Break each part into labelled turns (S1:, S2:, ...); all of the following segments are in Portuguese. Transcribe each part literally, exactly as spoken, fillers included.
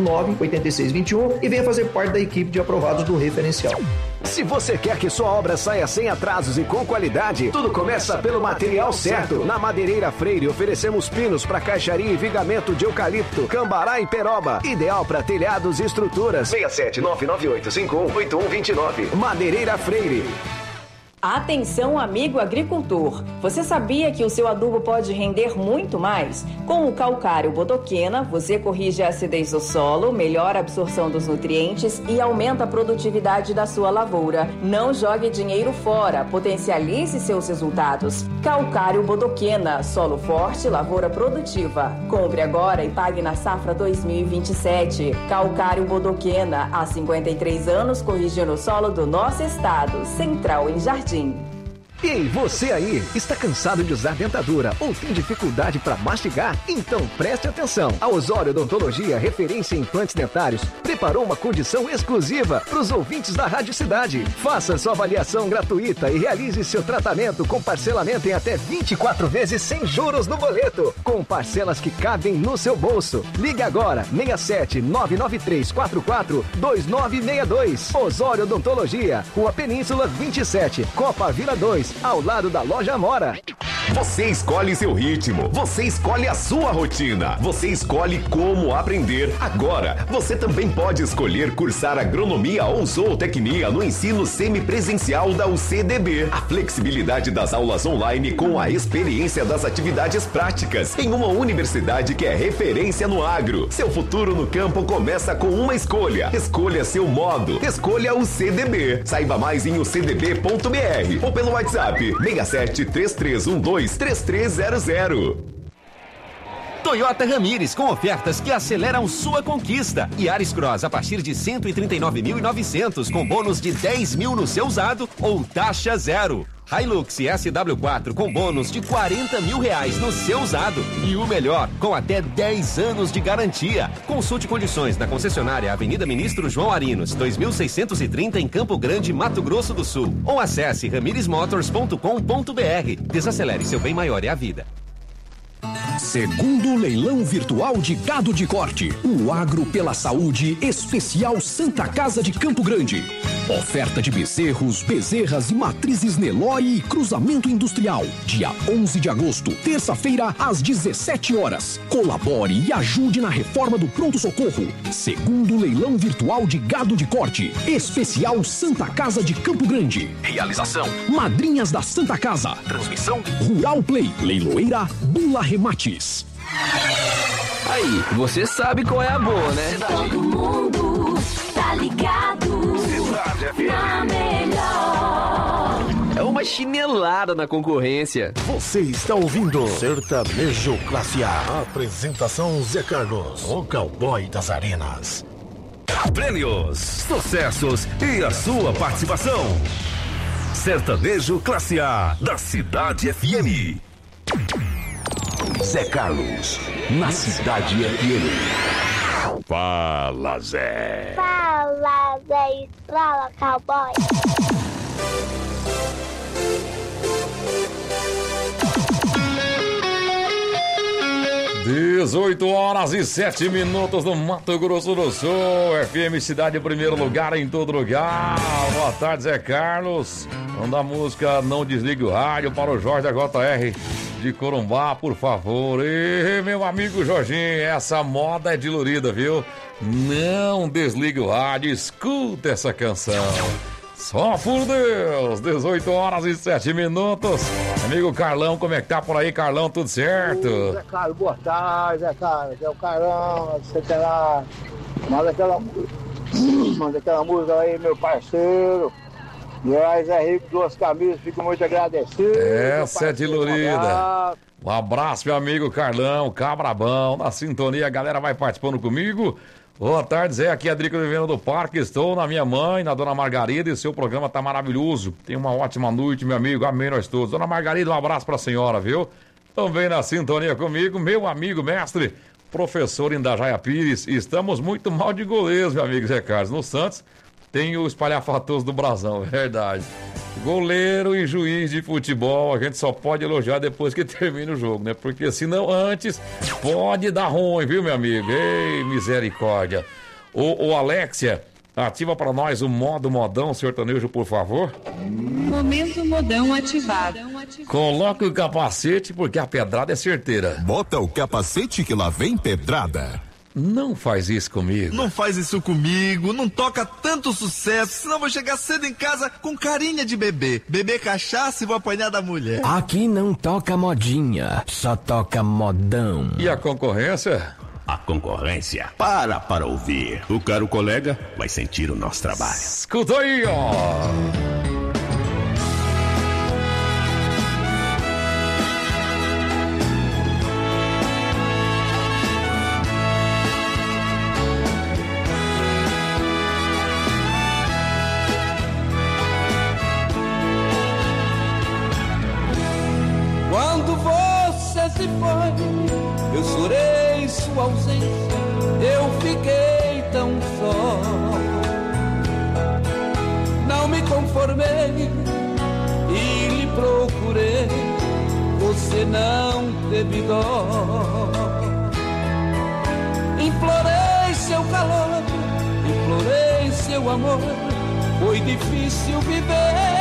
S1: nove oito seis dois um e venha fazer parte da equipe de aprovados do referencial.
S2: Se você quer que sua obra saia sem atrasos e com qualidade, tudo começa pelo material certo. Na Madeireira Freire oferecemos pinos para caixaria e vigamento de eucalipto, cambará e peroba, ideal para telhados e estruturas. seis sete nove nove oito cinco um oito um dois nove. Madeireira Freire.
S3: Atenção, amigo agricultor! Você sabia que o seu adubo pode render muito mais? Com o calcário bodoquena, você corrige a acidez do solo, melhora a absorção dos nutrientes e aumenta a produtividade da sua lavoura. Não jogue dinheiro fora, potencialize seus resultados. Calcário bodoquena, solo forte, lavoura produtiva. Compre agora e pague na safra dois mil e vinte e sete. Calcário bodoquena, há cinquenta e três anos corrigindo o solo do nosso estado. Central em Jardim.
S2: Ei, você aí, está cansado de usar dentadura ou tem dificuldade para mastigar? Então preste atenção. A Osório Odontologia, referência em implantes dentários, preparou uma condição exclusiva para os ouvintes da Rádio Cidade. Faça sua avaliação gratuita e realize seu tratamento com parcelamento em até vinte e quatro vezes sem juros no boleto, com parcelas que cabem no seu bolso. Ligue agora, seis sete nove nove três quatro quatro dois nove seis dois. Osório Odontologia, Rua Península vinte e sete, Copa Vila dois. Ao lado da Loja Amora.
S4: Você escolhe seu ritmo, você escolhe a sua rotina, você escolhe como aprender. Agora, você também pode escolher cursar agronomia ou zootecnia no ensino semipresencial da U C D B. A flexibilidade das aulas online com a experiência das atividades práticas em uma universidade que é referência no agro. Seu futuro no campo começa com uma escolha. Escolha seu modo. Escolha o C D B. Saiba mais em u c d b ponto b r ou pelo WhatsApp seis sete três três um dois três três zero zero.
S5: Toyota Ramires, com ofertas que aceleram sua conquista. Yaris Cross a partir de cento e trinta e nove mil e novecentos, com bônus de dez mil no seu usado ou taxa zero. Hilux S W quatro com bônus de quarenta mil reais no seu usado. E o melhor, com até dez anos de garantia. Consulte condições na concessionária Avenida Ministro João Arinos, dois mil seiscentos e trinta em Campo Grande, Mato Grosso do Sul. Ou acesse ramires motors ponto com ponto b r. Desacelere, seu bem maior é a vida.
S6: Segundo leilão virtual de gado de corte, o Agro pela Saúde Especial Santa Casa de Campo Grande. Oferta de bezerros, bezerras e matrizes Nelore e cruzamento industrial. Dia onze de agosto, terça-feira, às dezessete horas. Colabore e ajude na reforma do pronto-socorro. Segundo leilão virtual de gado de corte, Especial Santa Casa de Campo Grande. Realização: Madrinhas da Santa Casa. Transmissão: Rural Play. Leiloeira Bula Remates.
S7: Aí, você sabe qual é a boa, né?
S8: Todo mundo tá ligado na melhor.
S7: É uma chinelada na concorrência.
S9: Você está ouvindo Sertanejo Classe A. Apresentação: Zé Carlos, o cowboy das arenas.
S10: Prêmios, sucessos e a sua participação. Sertanejo Classe A da Cidade F M.
S9: Zé Carlos, na Cidade F M.
S10: Fala, Zé.
S11: Fala, Zé. Fala, cowboy.
S12: dezoito horas e sete minutos no Mato Grosso do Sul. F M Cidade em primeiro lugar em todo lugar. Boa tarde, Zé Carlos. Manda a música Não Desligue o Rádio para o Jorge da J R de Corumbá, por favor. E meu amigo Jorginho, essa moda é dilurida, viu? Não desligue o rádio, escuta essa canção. Só por Deus, dezoito horas e sete minutos. Amigo Carlão, como é que tá por aí, Carlão? Tudo certo?
S13: Ô, Zé Carlos, boa tarde, Zé Carlos. É o Carlão, você tem lá. Manda aquela, manda aquela música aí, meu parceiro. Nós é rico, duas camisas, fico muito agradecido.
S12: Essa é dilurida. Um abraço, meu amigo Carlão, Cabrabão, na sintonia, a galera vai participando comigo. Boa tarde, Zé, aqui é a Drica Vivendo do Parque, estou na minha mãe, na Dona Margarida, e seu programa tá maravilhoso. Tenha uma ótima noite, meu amigo, amém nós todos. Dona Margarida, um abraço pra senhora, viu? Também na sintonia comigo, meu amigo mestre, professor Indajaia Pires. Estamos muito mal de goleiros, meu amigo Zé Carlos. No Santos tem o espalhafatoso do Brasão, verdade. Goleiro e juiz de futebol, a gente só pode elogiar depois que termina o jogo, né? Porque senão antes pode dar ruim, viu, meu amigo? Ei, misericórdia. Ô, ô Alexia, ativa para nós o modo modão sertanejo, por favor.
S14: Momento modão ativado.
S12: Coloque o capacete porque a pedrada é certeira.
S15: Bota o capacete que lá vem pedrada.
S12: Não faz isso comigo.
S16: Não faz isso comigo, não toca tanto sucesso, senão vou chegar cedo em casa com carinha de bebê. Beber cachaça e vou apanhar da mulher.
S17: Aqui não toca modinha, só toca modão.
S12: E a concorrência?
S10: A concorrência para para ouvir. O caro colega vai sentir o nosso trabalho.
S12: Escuta aí, ó.
S18: Quando você se foi, eu chorei sua ausência, eu fiquei tão só. Não me conformei e lhe procurei, você não teve dó. Implorei seu calor, implorei seu amor, foi difícil viver.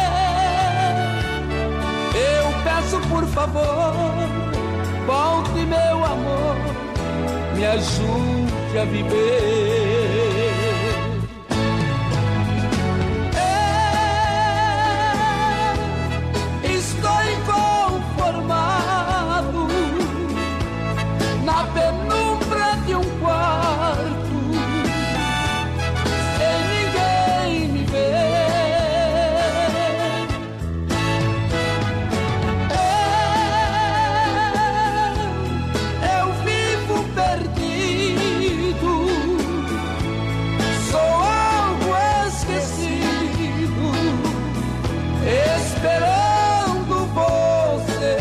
S18: Eu peço por favor, volte meu amor, me ajude a viver. Eu estou inconformado na penumbra de um quarto, sem ninguém me ver. Esperando você.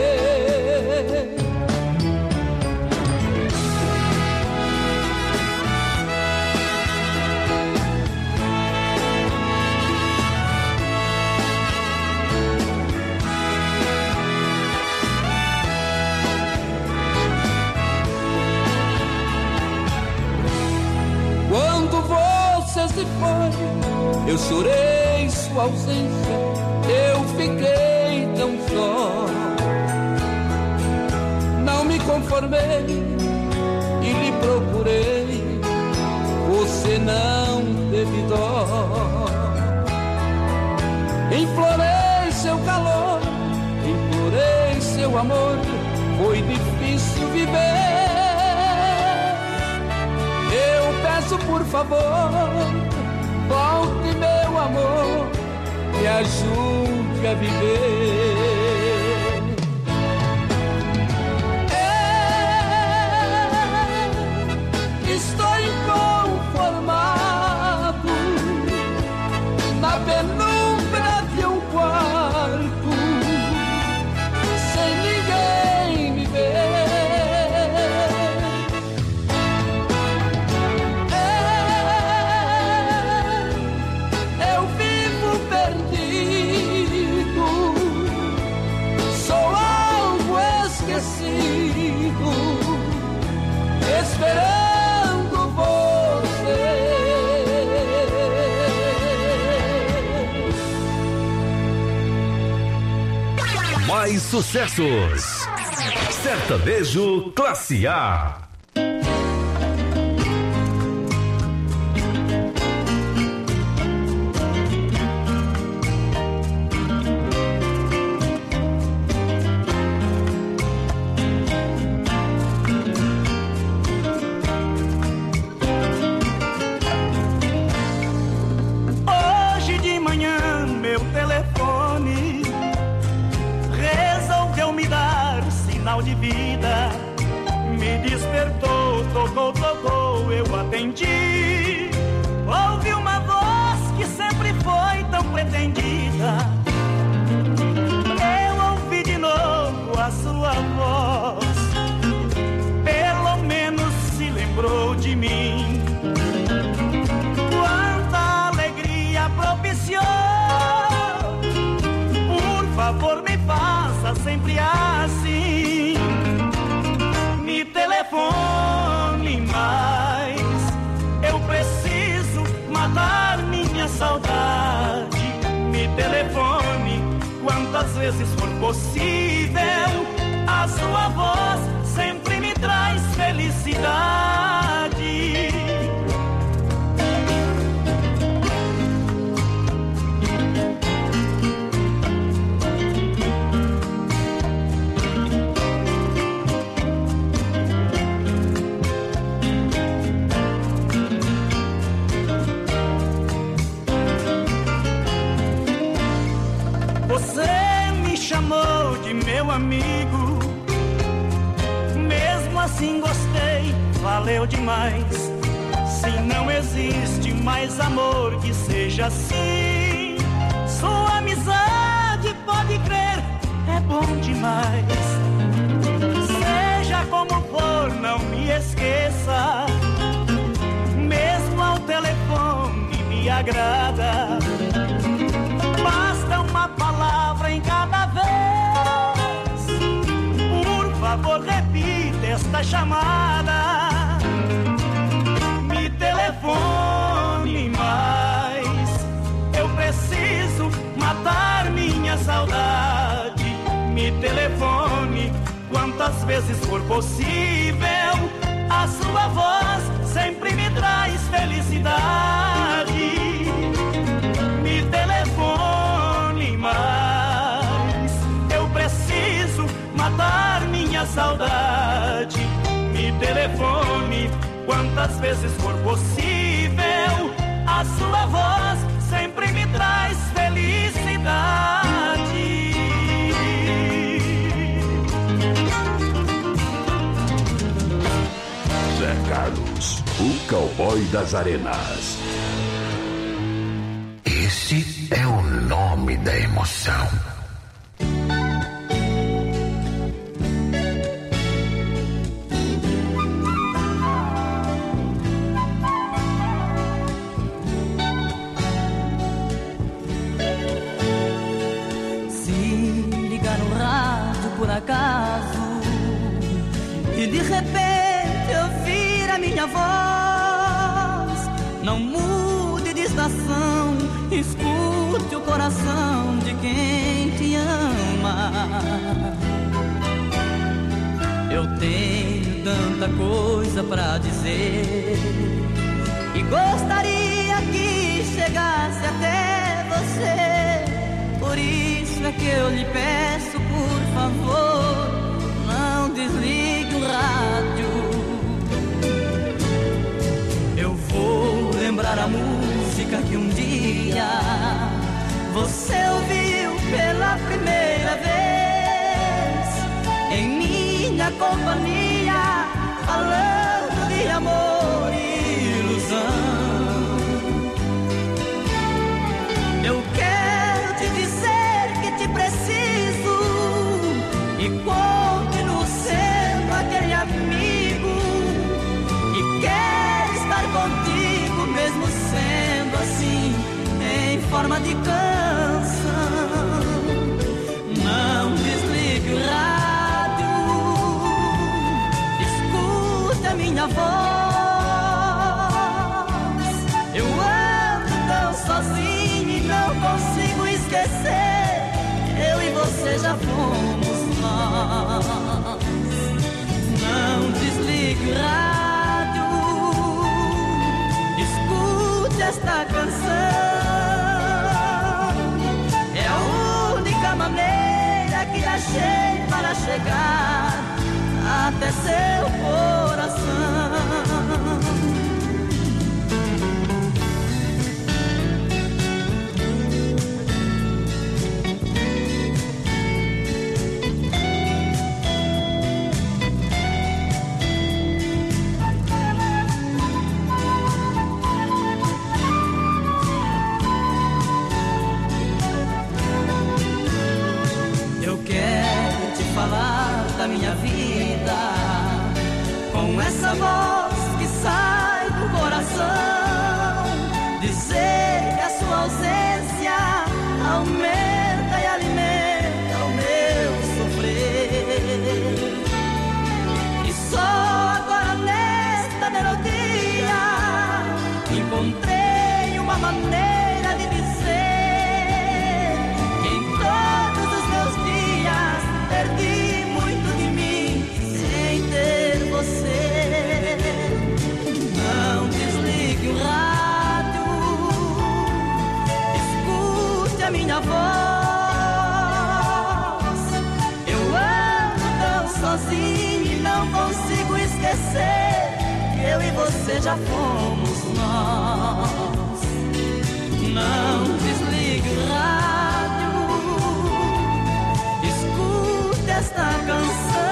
S18: Quando você se foi, eu chorei sua ausência, eu fiquei tão só. Não me conformei e lhe procurei, você não teve dó. Implorei seu calor, implorei seu amor, foi difícil viver. Eu peço por favor, volte meu amor, me ajude a viver. Eu estou inconformado na penumbra de um quarto, sem ninguém me ver. Esperando você.
S10: Mais sucessos. Sertanejo Classe A.
S19: De vida me despertou, tocou, tocou, eu atendi. Ouvi uma voz que sempre foi tão pretendida. Eu ouvi de novo a sua voz, pelo menos se lembrou de mim. Quanta alegria propiciou vezes for possível, a sua voz sempre me traz felicidade. Você me chamou de meu amigo, mesmo assim gostei, valeu demais. Se não existe mais amor que seja assim, sua amizade, pode crer, é bom demais. Seja como for, não me esqueça, mesmo ao telefone me agrada. Basta uma palavra em cada vez. Por favor, repita esta chamada. Me telefone mais. Eu preciso matar minha saudade. Me telefone quantas vezes for possível. A sua voz sempre me traz felicidade. Me telefone mais. Eu preciso matar minha saudade. Me telefone quantas vezes for possível. A sua voz sempre me traz felicidade.
S10: Zé Carlos, o cowboy das arenas.
S20: Esse é o nome da emoção.
S21: Se ligar no rádio por acaso e de repente ouvir a minha voz, não mude de estação, escute o coração de quem te ama. Eu tenho tanta coisa pra dizer e gostaria que chegasse até você. Por isso é que eu lhe peço, por favor, não desligue o rádio. Eu vou lembrar a música que um dia você ouviu pela primeira vez em minha companhia, falando de amor e ilusão. Eu quero te dizer que te preciso e continuo sendo aquele amigo que quer estar contigo, mesmo sendo assim, em forma de canção. Não desligue o rádio, escute a minha voz. Eu ando tão sozinho e não consigo esquecer, eu e você já fomos nós. Não desligue o rádio, escute esta canção. É a única maneira que achei para chegar até seu coração. Falar da minha vida com essa voz que sai do coração, dizer que a sua ausência aumenta e alimenta o meu sofrer. E só agora nesta melodia encontrei uma maneira de dizer que em todos os meus já fomos nós. Não desligue o rádio, escute esta canção.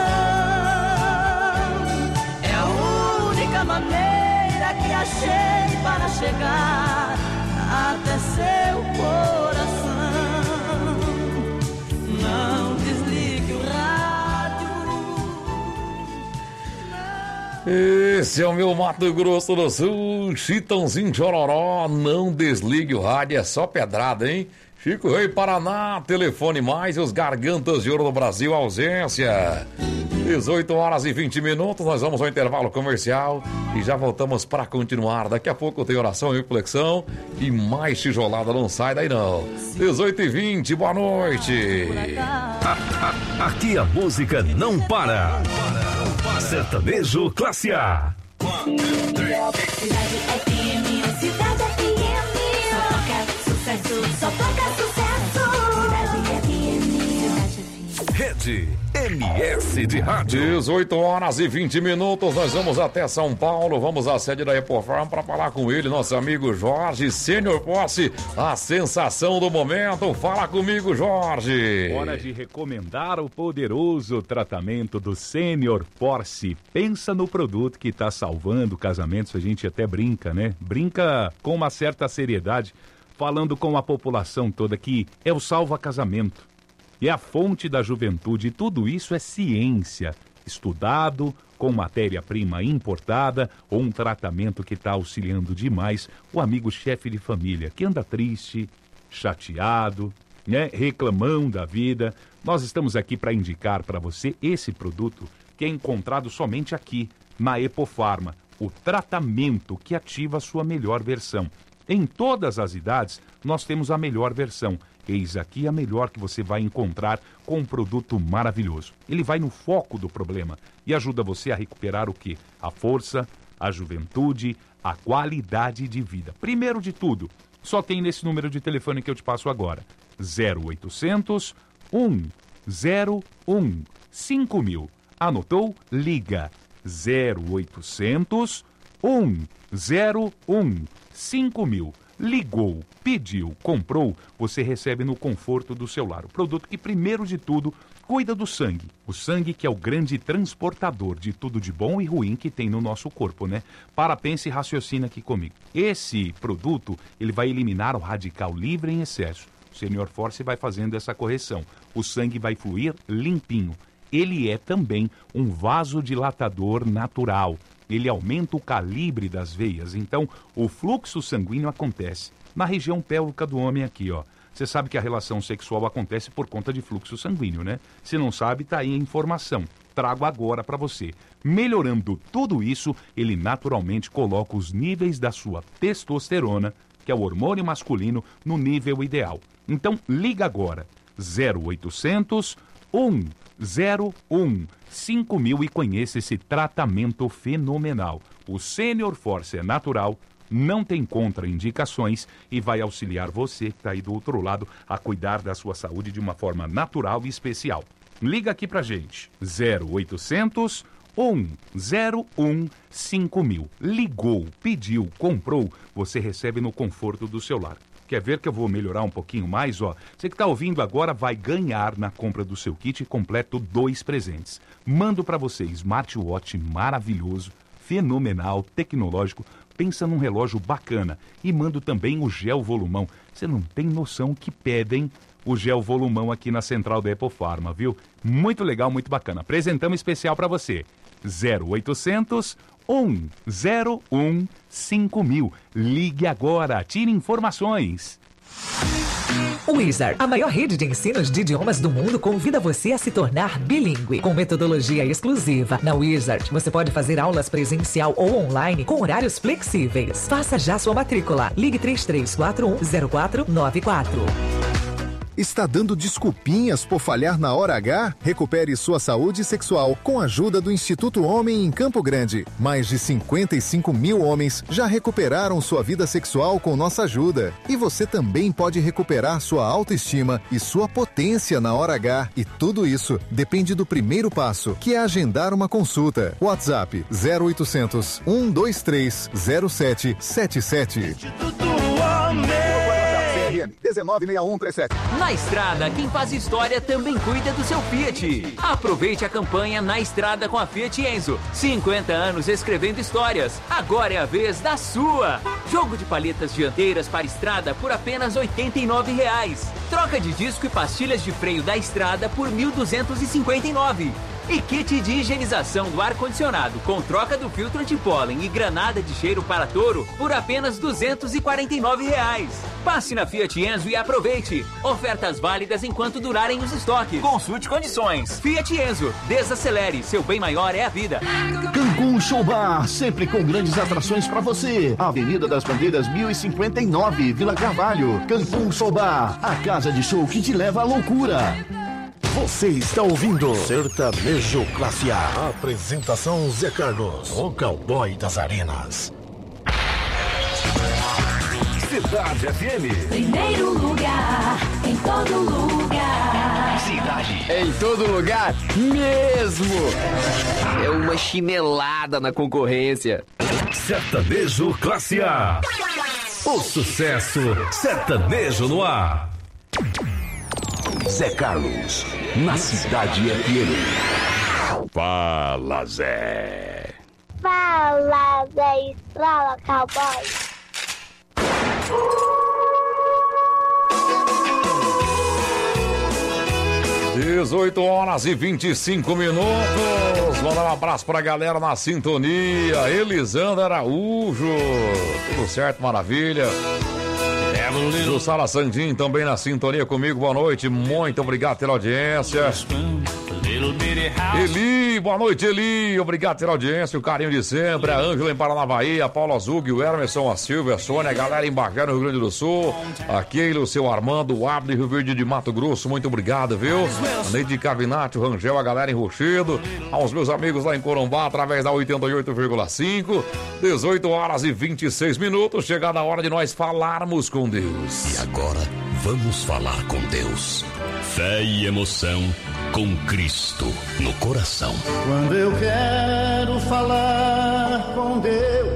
S21: É a única maneira que achei para chegar até seu coração. Não desligue o rádio.
S12: Esse é o meu Mato Grosso do Sul, Chitãozinho Chororó. Não desligue o rádio, é só pedrada, hein? Chico Rei Paraná, telefone mais, os Gargantas de Ouro do Brasil, ausência. dezoito horas e vinte minutos, nós vamos ao intervalo comercial e já voltamos para continuar. Daqui a pouco tem oração e reflexão e mais tijolada, não sai daí não. dezoito e vinte, boa noite.
S10: Aqui a música não para. Sertanejo Classe A.
S8: Cidade F M, Cidade F M, só toca sucesso, só toca sucesso. Cidade F M, Cidade F M.
S10: Rede M S de Rádio.
S12: dezoito horas e vinte minutos, nós vamos até São Paulo, vamos à sede da Epofarm para falar com ele, nosso amigo Jorge, Sênior Posse, a sensação do momento. Fala comigo, Jorge.
S1: Hora de recomendar o poderoso tratamento do Sênior Posse. Pensa no produto que está salvando casamentos, a gente até brinca, né? Brinca com uma certa seriedade, falando com a população toda que é o salva-casamento. É a fonte da juventude, e tudo isso é ciência, estudado, com matéria-prima importada, ou um tratamento que está auxiliando demais o amigo chefe de família, que anda triste, chateado, né, reclamão da vida. Nós estamos aqui para indicar para você esse produto que é encontrado somente aqui, na Epofarma, o tratamento que ativa a sua melhor versão. Em todas as idades, nós temos a melhor versão. Eis aqui a melhor que você vai encontrar com um produto maravilhoso. Ele vai no foco do problema e ajuda você a recuperar o quê? A força, a juventude, a qualidade de vida. Primeiro de tudo, só tem nesse número de telefone que eu te passo agora. zero oitocentos, um zero um, cinco mil. Anotou? Liga. zero oitocentos, um zero um, cinco mil. Ligou, pediu, comprou, você recebe no conforto do seu lar. O produto que, primeiro de tudo, cuida do sangue. O sangue que é o grande transportador de tudo de bom e ruim que tem no nosso corpo, né? Para, pense e raciocina aqui comigo. Esse produto, ele vai eliminar o radical livre em excesso. O Sênior Force vai fazendo essa correção. O sangue vai fluir limpinho. Ele é também um vasodilatador natural. Ele aumenta o calibre das veias, então o fluxo sanguíneo acontece na região pélvica do homem aqui, ó. Você sabe que a relação sexual acontece por conta de fluxo sanguíneo, né? Se não sabe, tá aí a informação. Trago agora para você. Melhorando tudo isso, ele naturalmente coloca os níveis da sua testosterona, que é o hormônio masculino, no nível ideal. Então, liga agora. zero oitocentos, um zero um, cinco mil e conheça esse tratamento fenomenal. O Sênior Force é natural, não tem contraindicações e vai auxiliar você que está aí do outro lado a cuidar da sua saúde de uma forma natural e especial. Liga aqui pra gente. zero oitocentos, um zero um, cinco mil. Ligou, pediu, comprou, você recebe no conforto do seu lar. Quer ver que eu vou melhorar um pouquinho mais? Ó, você que está ouvindo agora vai ganhar na compra do seu kit completo dois presentes. Mando para você smartwatch maravilhoso, fenomenal, tecnológico. Pensa num relógio bacana. E mando também o gel volumão. Você não tem noção que pedem o gel volumão aqui na central da Epofarma, viu? Muito legal, muito bacana. Apresentamos especial para você. zero oitocentos, um zero um, cinco mil. Ligue agora, tire informações.
S22: Wizard, a maior rede de ensinos de idiomas do mundo, convida você a se tornar bilíngue. Com metodologia exclusiva, na Wizard você pode fazer aulas presencial ou online com horários flexíveis. Faça já sua matrícula. Ligue três três quatro um, zero quatro nove quatro.
S2: Está dando desculpinhas por falhar na hora H? Recupere sua saúde sexual com a ajuda do Instituto Homem em Campo Grande. Mais de cinquenta e cinco mil homens já recuperaram sua vida sexual com nossa ajuda. E você também pode recuperar sua autoestima e sua potência na hora H. E tudo isso depende do primeiro passo, que é agendar uma consulta. WhatsApp zero oitocentos, um dois três, zero sete sete sete.
S3: dezenove sessenta e um trinta e sete.
S23: Na Estrada, quem faz história também cuida do seu Fiat. Aproveite a campanha Na Estrada com a Fiat Enzo. cinquenta anos escrevendo histórias. Agora é a vez da sua. Jogo de palhetas dianteiras para estrada por apenas oitenta e nove reais. Troca de disco e pastilhas de freio da Estrada por mil duzentos e cinquenta e nove reais. E kit de higienização do ar-condicionado com troca do filtro antipólen e granada de cheiro para touro por apenas duzentos e quarenta e nove reais. Passe na Fiat Enzo e aproveite. Ofertas válidas enquanto durarem os estoques. Consulte condições. Fiat Enzo, desacelere, seu bem maior é a vida.
S3: Cancún Show Bar, sempre com grandes atrações para você. Avenida das Bandeiras mil e cinquenta e nove, Vila Carvalho. Cancún Show Bar, a casa de show que te leva à loucura.
S9: Você está ouvindo Sertanejo Classe A. Apresentação Zé Carlos, o cowboy das arenas.
S10: Cidade F M.
S8: Primeiro lugar, em todo lugar.
S10: Cidade.
S17: Em todo lugar mesmo. É uma chinelada na concorrência.
S10: Sertanejo Classe A. O sucesso sertanejo no ar.
S9: Zé Carlos, na Cidade F M.
S12: Fala, Zé.
S11: Fala, Zé Estrala, cowboy.
S12: dezoito horas e vinte e cinco minutos. Mandar um abraço pra galera na sintonia. Elisandra Araújo. Tudo certo, maravilha. Jussara Sandim também na sintonia comigo. Boa noite, muito obrigado pela audiência. Eli, boa noite, Eli. Obrigado pela audiência, o carinho de sempre. A Ângela em Paranavaí, a Paula Zug, o Emerson, a Silvia, a Sônia, a galera em Bagé, no Rio Grande do Sul. A Keila, o seu Armando, o Abdo, Rio Verde de Mato Grosso. Muito obrigado, viu? A Neide Cavinati, o Rangel, a galera em Rochedo. Aos meus amigos lá em Corumbá, através da oitenta e oito vírgula cinco. dezoito horas e vinte e seis minutos. Chegada a hora de nós falarmos com Deus.
S6: E agora, vamos falar com Deus. Fé e emoção com Cristo no coração.
S19: Quando eu quero falar com Deus,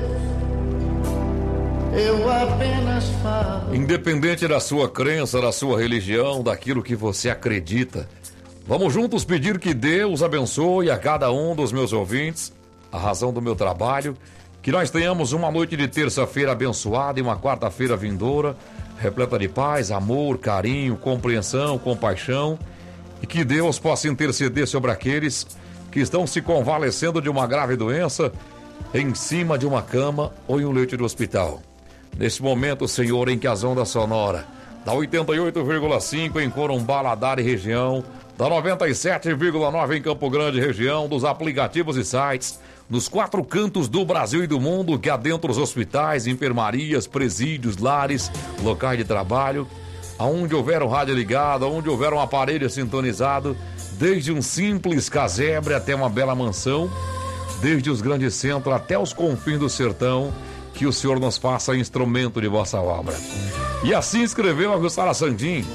S19: eu apenas falo.
S12: Independente da sua crença, da sua religião, daquilo que você acredita, vamos juntos pedir que Deus abençoe a cada um dos meus ouvintes, a razão do meu trabalho, que nós tenhamos uma noite de terça-feira abençoada e uma quarta-feira vindoura, repleta de paz, amor, carinho, compreensão, compaixão, e que Deus possa interceder sobre aqueles que estão se convalescendo de uma grave doença em cima de uma cama ou em um leito de hospital. Nesse momento, Senhor, em que as ondas sonoras da oitenta e oito vírgula cinco em Corumbá, Ladar e região, da noventa e sete vírgula nove em Campo Grande região, dos aplicativos e sites, nos quatro cantos do Brasil e do mundo, que adentram os hospitais, enfermarias, presídios, lares, locais de trabalho, aonde houver um rádio ligado, aonde houver um aparelho sintonizado, desde um simples casebre até uma bela mansão, desde os grandes centros até os confins do sertão, que o Senhor nos faça instrumento de vossa obra. E assim escreveu a Jussara Sandim: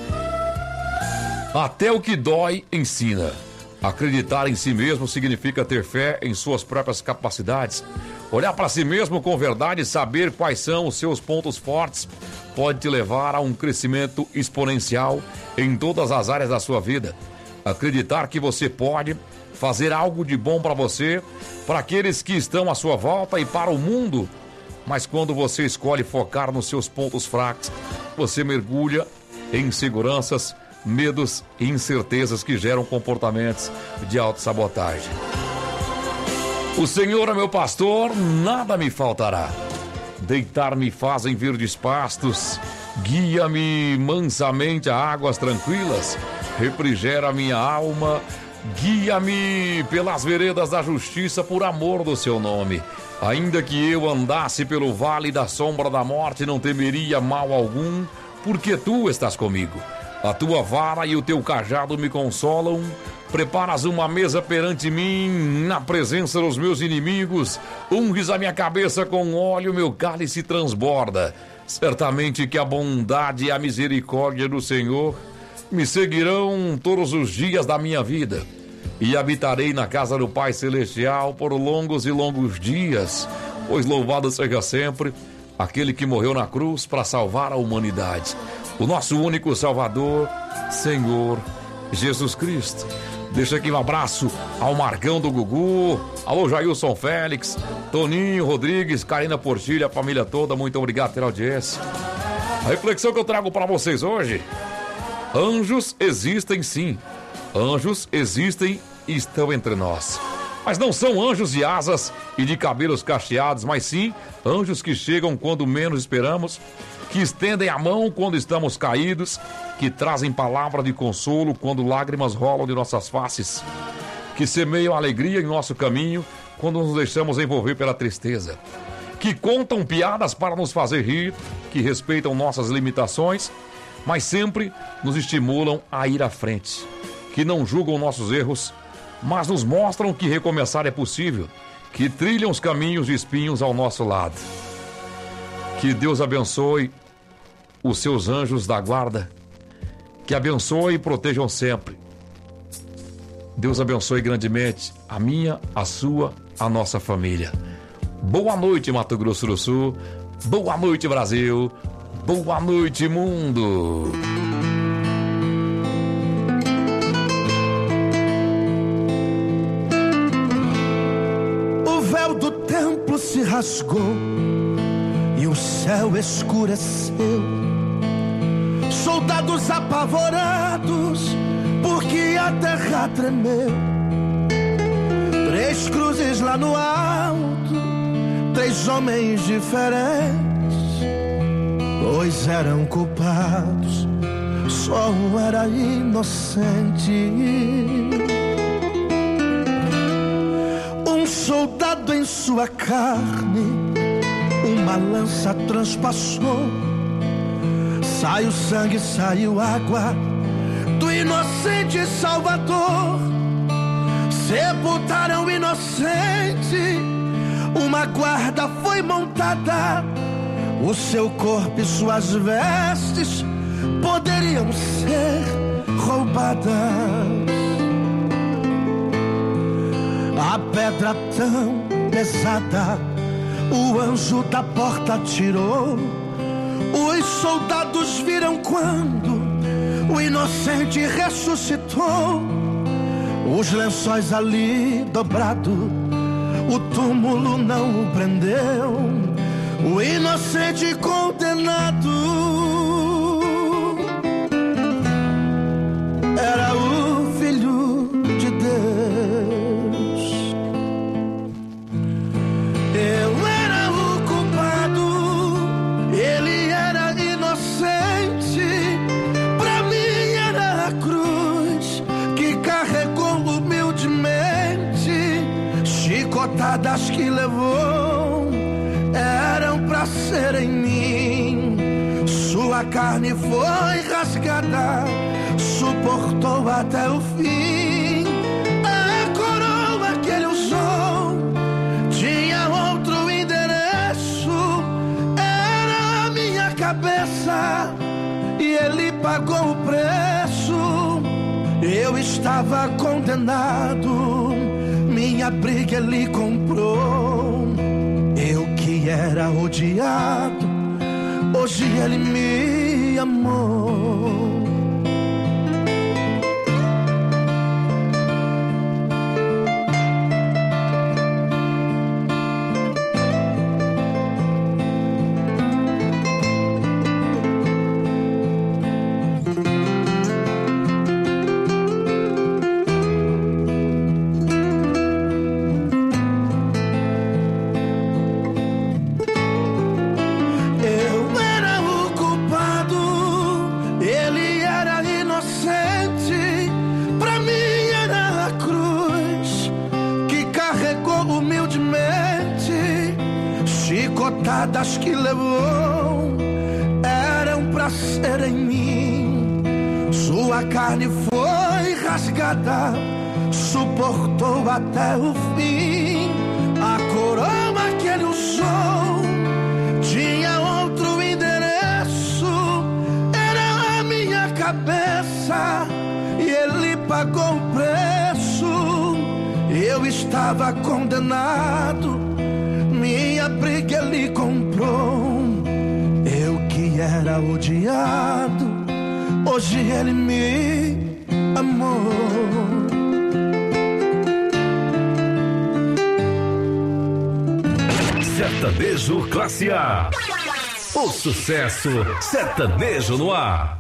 S12: até o que dói ensina. Acreditar em si mesmo significa ter fé em suas próprias capacidades. Olhar para si mesmo com verdade e saber quais são os seus pontos fortes pode te levar a um crescimento exponencial em todas as áreas da sua vida. Acreditar que você pode fazer algo de bom para você, para aqueles que estão à sua volta e para o mundo. Mas quando você escolhe focar nos seus pontos fracos, você mergulha em inseguranças, medos e incertezas que geram comportamentos de autossabotagem. O Senhor é meu pastor, nada me faltará. Deitar-me faz em verdes pastos, guia-me mansamente a águas tranquilas, refrigera minha alma, guia-me pelas veredas da justiça por amor do seu nome. Ainda que eu andasse pelo vale da sombra da morte, não temeria mal algum, porque tu estás comigo. A tua vara e o teu cajado me consolam. Preparas uma mesa perante mim, na presença dos meus inimigos. Unges a minha cabeça com óleo, meu cálice transborda. Certamente que a bondade e a misericórdia do Senhor me seguirão todos os dias da minha vida. E habitarei na casa do Pai Celestial por longos e longos dias. Pois louvado seja sempre aquele que morreu na cruz para salvar a humanidade. O nosso único Salvador, Senhor Jesus Cristo. Deixa aqui um abraço ao Marcão do Gugu, alô Jailson Félix, Toninho Rodrigues, Karina Portilha, a família toda, muito obrigado pela audiência. A reflexão que eu trago para vocês hoje: anjos existem sim, anjos existem e estão entre nós. Mas não são anjos de asas e de cabelos cacheados, mas sim anjos que chegam quando menos esperamos, que estendem a mão quando estamos caídos, que trazem palavra de consolo quando lágrimas rolam de nossas faces, que semeiam alegria em nosso caminho quando nos deixamos envolver pela tristeza, que contam piadas para nos fazer rir, que respeitam nossas limitações, mas sempre nos estimulam a ir à frente, que não julgam nossos erros, mas nos mostram que recomeçar é possível, que trilham os caminhos de espinhos ao nosso lado. Que Deus abençoe os seus anjos da guarda, que abençoe e protejam sempre. Deus abençoe grandemente a minha, a sua, a nossa família. Boa noite, Mato Grosso do Sul. Boa noite, Brasil. Boa noite, mundo.
S4: O véu do templo se rasgou e o céu escureceu. Soldados apavorados, porque a terra tremeu. Três cruzes lá no alto, três homens diferentes, dois eram culpados, só um era inocente. Um soldado em sua carne, uma lança transpassou. Saiu sangue, saiu água do inocente Salvador. Sepultaram o inocente, uma guarda foi montada. O seu corpo e suas vestes poderiam ser roubadas. A pedra tão pesada, o anjo da porta tirou. Os soldados viram quando o inocente ressuscitou. Os lençóis ali dobrados, o túmulo não o prendeu. O inocente condenado era o Filho de Deus. Eu era o culpado, ele era inocente. Pra mim era a cruz que carregou humildemente. Chicotadas que levou eram pra ser em mim. Sua carne foi rasgada, suportou até o fim. A coroa que ele usou tinha outro endereço. Era a minha cabeça e ele pagou o preço. Eu estava condenado, minha briga ele comprou. Eu que era odiado, hoje ele me amou. Chicotadas que levou eram pra ser em mim. Sua carne foi rasgada, suportou até o fim. A coroa que ele usou tinha outro endereço. Era a minha cabeça e ele pagou o preço. Eu estava condenado, minha briga ele comprou. Eu que era odiado, hoje ele me amou.
S10: Sertanejo Classe A. O sucesso sertanejo no ar.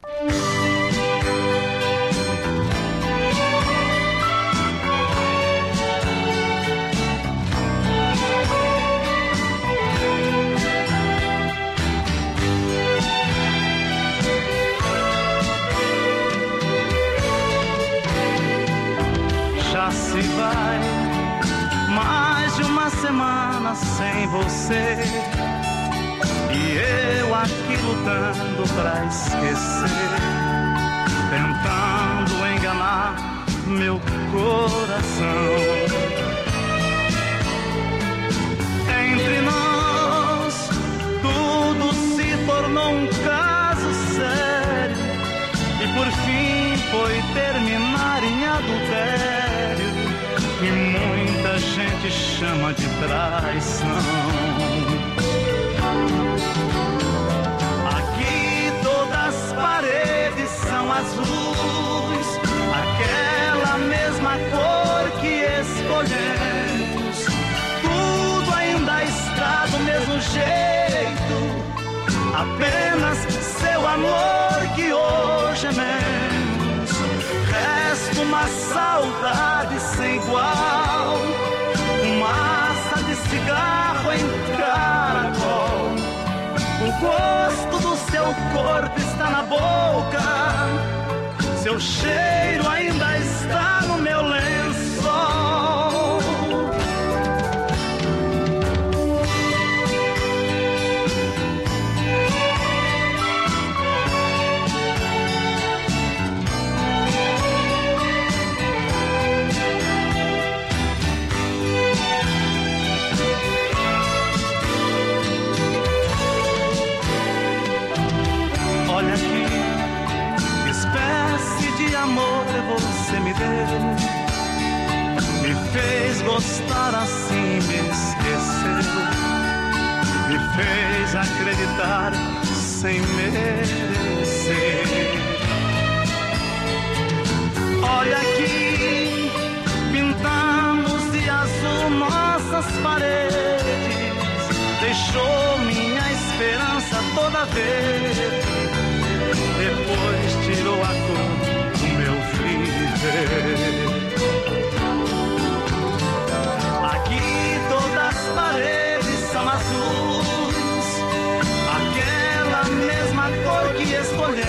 S19: Já se vai mais de uma semana sem você, e eu aqui lutando pra esquecer, tentando enganar meu coração. Entre nós tudo se tornou um caso sério, e por fim foi terminar em adultério, que muita gente chama de traição. Aqui todas as paredes são azuis, aquela mesma cor que escolhemos. Tudo ainda está do mesmo jeito, apenas seu amor que hoje é menos. Resta uma saudade sem igual, fumaça de cigarro em caracol. O gosto do seu corpo está na boca, seu cheiro ainda está no meu lençol. Olha aqui, que espécie de amor você me deu, me fez gostar assim, me esqueceu, me fez acreditar sem merecer. Olha aqui, pintamos de azul nossas paredes, deixou minha esperança toda verde, depois tirou a cor do meu viver. Aqui todas as paredes são azuis, aquela mesma cor que escolhemos.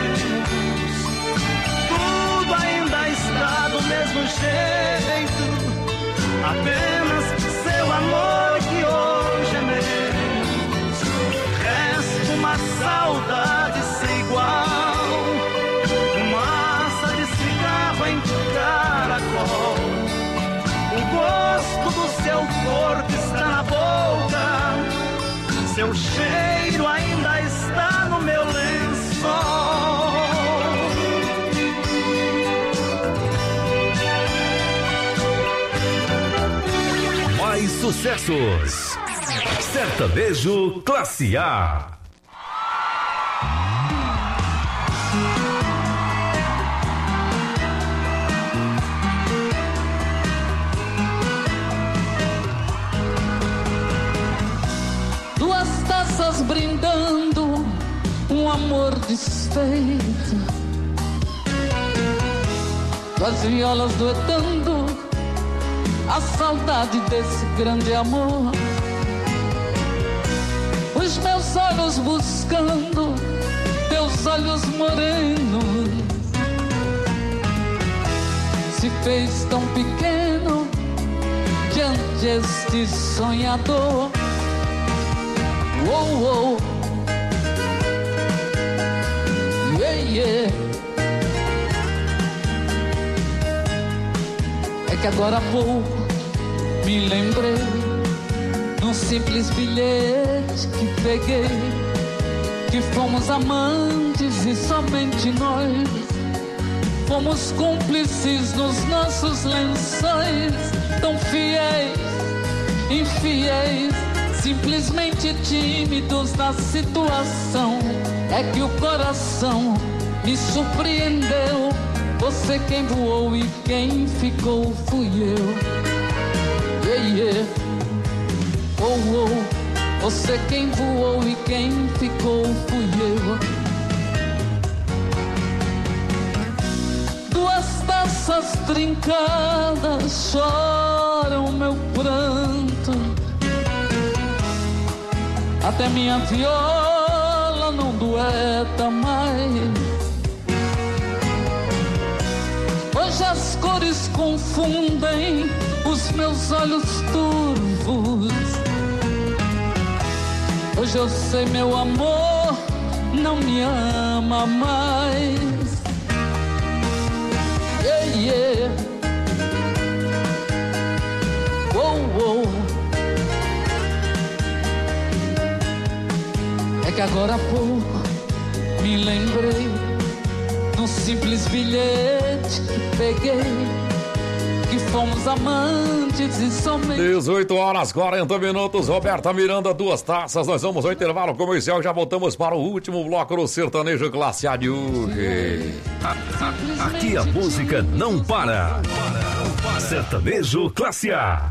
S19: Tudo ainda está do mesmo jeito, apenas seu amor que hoje é menos. Resta uma saudade sem igual, fumaça de cigarro em caracol. O gosto do seu corpo está na boca, seu cheiro ainda está no meu lençol.
S10: Mais sucessos. Sertanejo Classe A.
S21: Duas taças brindando um amor desfeito, duas violas duetando a saudade desse grande amor. Os meus olhos buscando teus olhos morenos, se fez tão pequeno diante este sonhador. Oh, oh. Yeah, yeah.
S18: que agora há pouco me lembrei num simples bilhete que peguei, que fomos amantes e somente nós fomos cúmplices nos nossos lençóis, tão fiéis, infiéis, simplesmente tímidos na situação. É que o coração me surpreendeu. Você quem voou e quem ficou fui eu. Yeah, yeah. Oh, oh. Você quem voou e quem ficou fui eu. Duas taças trincadas choram meu pranto. Até minha viola não dueta mais. Hoje as cores confundem os meus olhos turvos. Hoje eu sei, meu amor não me ama mais. Yeah, yeah. Oh, oh. É que agora há pouco me lembrei num simples bilhete que peguei, que fomos amantes e somente...
S12: dezoito horas, quarenta minutos, Roberta Miranda, duas taças, nós vamos ao intervalo comercial, já voltamos para o último bloco do Sertanejo Classe A de hoje.
S10: Aqui a música não para. Sertanejo Classe A.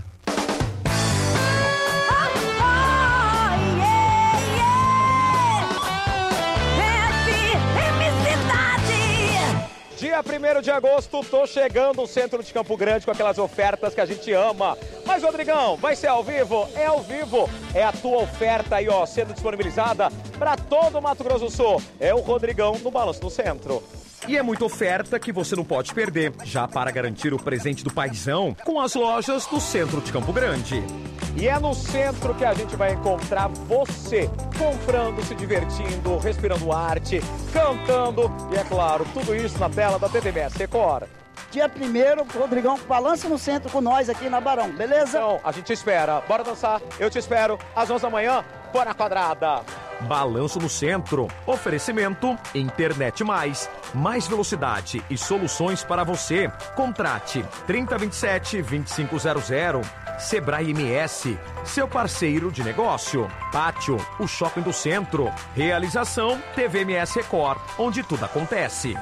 S5: Dia primeiro de agosto, tô chegando no centro de Campo Grande com aquelas ofertas que a gente ama. Mas, Rodrigão, vai ser ao vivo? É ao vivo. É a tua oferta aí, ó, sendo disponibilizada para todo o Mato Grosso do Sul. É o Rodrigão no Balanço do Centro.
S7: E é muita oferta que você não pode perder, já para garantir o presente do paizão com as lojas do centro de Campo Grande.
S5: E é no centro que a gente vai encontrar você, comprando, se divertindo, respirando arte, cantando e, é claro, tudo isso na tela da T V M S Record.
S13: Dia primeiro, Rodrigão, balança no centro com nós aqui na Barão, beleza?
S5: Então, a gente espera. Bora dançar? Eu te espero às onze da manhã, Bora Quadrada.
S7: Balanço no Centro. Oferecimento Internet Mais. Mais velocidade e soluções para você. Contrate trinta vinte e sete, vinte e cinco zero zero. Sebrae M S, seu parceiro de negócio. Pátio, o shopping do centro. Realização T V M S Record, onde tudo acontece.